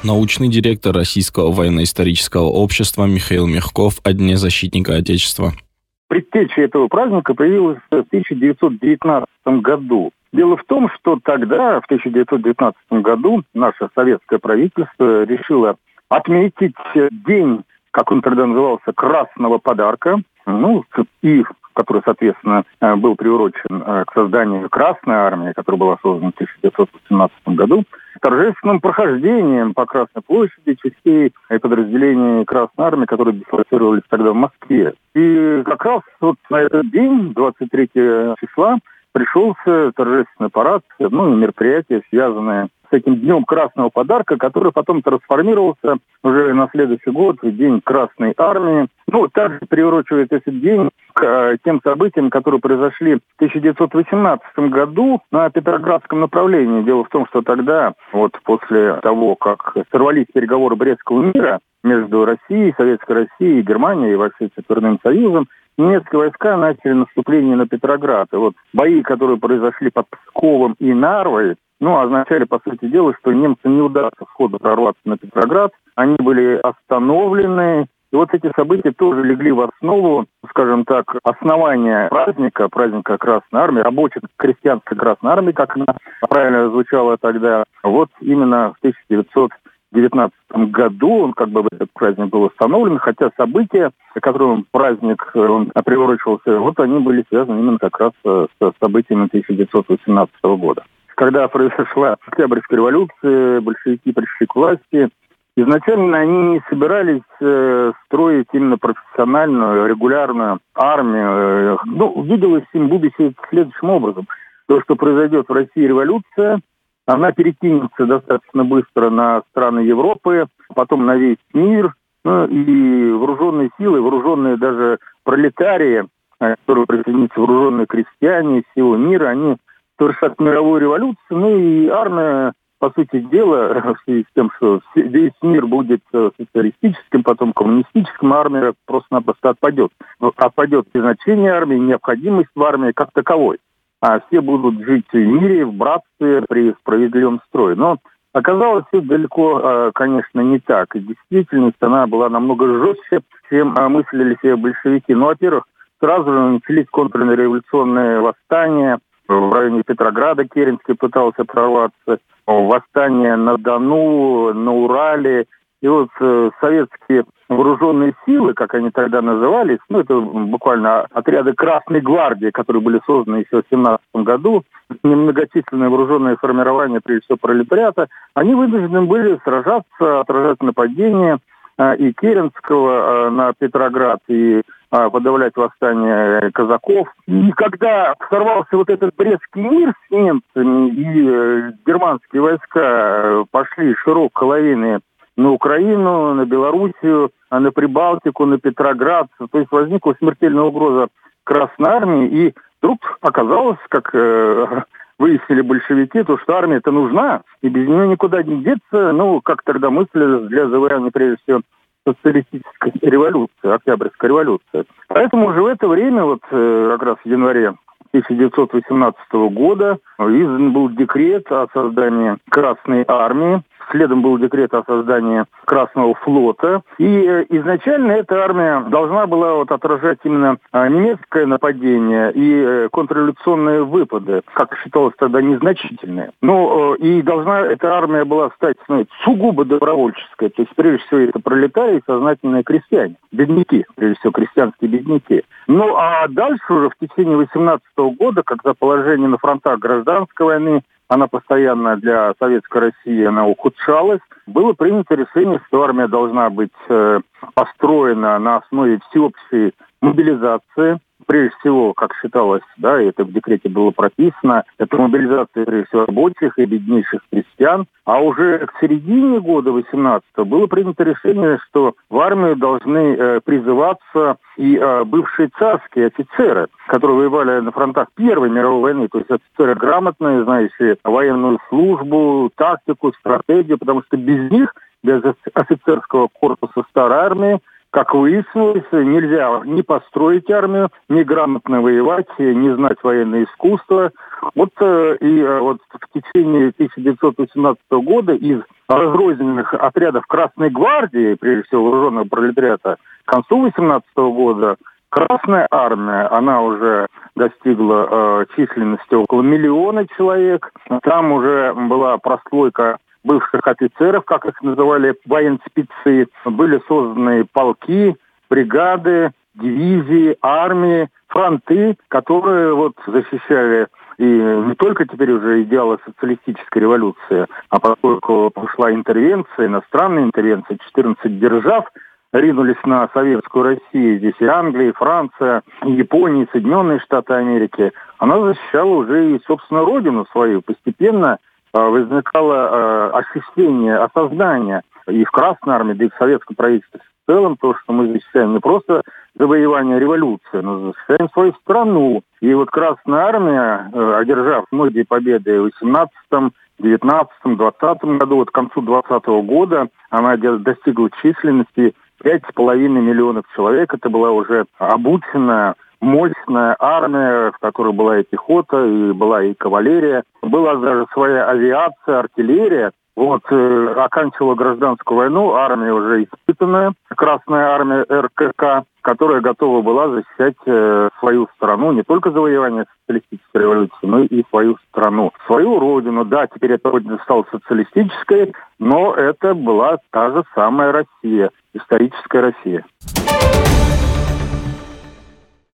Научный директор Российского военно-исторического общества Михаил Мягков о Дне защитника Отечества. Предтеча этого праздника появилась в 1919 году. Дело в том, что тогда, в 1919 году, наше советское правительство решило отметить день, как он тогда назывался, красного подарка, который, соответственно, был приурочен к созданию Красной армии, которая была создана в 1918 году, торжественным прохождением по Красной площади частей и подразделений Красной армии, которые дислоцировались тогда в Москве. И как раз вот на этот день, 23 числа, пришелся торжественный парад, мероприятие, связанное с этим Днем Красного подарка, который потом трансформировался уже на следующий год в День Красной армии. Также приурочивает этот день к тем событиям, которые произошли в 1918 году на Петроградском направлении. Дело в том, что тогда, после того, как сорвались переговоры Брестского мира между Россией, Советской Россией, Германией и вообще Всемирным Союзом, немецкие войска начали наступление на Петроград. И бои, которые произошли под Псковом и Нарвой, означали, по сути дела, что немцам не удастся сходу прорваться на Петроград. Они были остановлены. И эти события тоже легли в основу, скажем так, основания праздника Красной армии, рабоче-крестьянской Красной армии, как она правильно звучала тогда. Именно в 1919 году этот праздник был установлен, хотя события, которым праздник приурочивался, они были связаны именно как раз с событиями 1918 года. Когда произошла Октябрьская революция, большевики пришли к власти, изначально они не собирались строить именно профессиональную, регулярную армию. Виделось им будущее следующим образом. То, что произойдет в России революция, она перекинется достаточно быстро на страны Европы, потом на весь мир, и вооруженные силы, вооруженные даже пролетарии, которые присоединятся, вооруженные крестьяне, силы мира, они совершат мировую революцию, и армия, по сути дела, в связи с тем, что весь мир будет социалистическим, потом коммунистическим, армия просто-напросто отпадет. Отпадет и значение армии, необходимость в армии как таковой. А все будут жить в мире, в братстве, при справедливом строе. Но оказалось, все далеко, конечно, не так. И действительность, она была намного жестче, чем мыслили себе большевики. Во-первых, сразу же начались контрреволюционные восстания. В районе Петрограда Керенский пытался прорваться, восстание на Дону, на Урале. И советские вооруженные силы, как они тогда назывались, это буквально отряды Красной гвардии, которые были созданы еще в 1917 году, немногочисленные вооруженные формирования, прежде всего пролетариата, они вынуждены были сражаться, отражать нападения и Керенского на Петроград, и подавлять восстание казаков. И когда сорвался этот Брестский мир с немцами, и германские войска пошли широкой лавиной на Украину, на Белоруссию, на Прибалтику, на Петроград, то есть возникла смертельная угроза Красной армии, и вдруг оказалось, как выяснили большевики, то, что армия-то нужна, и без нее никуда не деться, как тогда мыслили для завоевания, прежде всего, социалистической революции, Октябрьской революции. Поэтому уже в это время, как раз в январе 1918 года, издан был декрет о создании Красной армии. Следом был декрет о создании Красного флота. И изначально эта армия должна была отражать именно немецкое нападение и контрреволюционные выпады, как считалось тогда, незначительные. И должна эта армия была стать сугубо добровольческой. То есть, прежде всего, это пролетарии, сознательные крестьяне, бедняки, прежде всего, крестьянские бедняки. А дальше уже в течение 18 года, когда положение на фронтах гражданской войны, она постоянно для Советской России она ухудшалась, было принято решение, что армия должна быть построена на основе всеобщей мобилизации. Прежде всего, как считалось, это в декрете было прописано, это мобилизация, прежде всего, рабочих и беднейших крестьян. А уже к середине года 18-го было принято решение, что в армию должны призываться и бывшие царские офицеры, которые воевали на фронтах Первой мировой войны, то есть офицеры грамотные, знающие военную службу, тактику, стратегию, потому что без них, без офицерского корпуса старой армии, как выяснилось, нельзя ни построить армию, ни грамотно воевать, ни знать военное искусство. Вот в течение 1918 года из разрозненных отрядов Красной гвардии, прежде всего вооруженного пролетариата, к концу 18 года Красная армия, она уже достигла численности около 1 миллиона человек. Там уже была прослойка бывших офицеров, как их называли, военспецы. Были созданы полки, бригады, дивизии, армии, фронты, которые защищали и не только теперь уже идеалы социалистической революции, а поскольку пошла интервенция, иностранная интервенция, 14 держав ринулись на советскую Россию, здесь и Англия, и Франция, и Япония, и Соединенные Штаты Америки, она защищала уже и, собственно, родину свою. Постепенно возникало ощущение, осознание и в Красной армии, да и в советском правительстве в целом, то, что мы защищаем не просто завоевание революции, но защищаем свою страну. И Красная армия, одержав многие победы в 18-м, 19-м, 20-м году, к концу 20-го года, она достигла численности 5,5 миллионов человек. Это была уже обученная, мощная армия, в которой была и пехота, и была и кавалерия. Была даже своя авиация, артиллерия. Оканчивала гражданскую войну армия уже испытанная, Красная армия РКК, которая готова была защищать свою страну, не только завоевание социалистической революции, но и свою страну, свою родину. Да, теперь эта родина стала социалистической, но это была та же самая Россия, историческая Россия.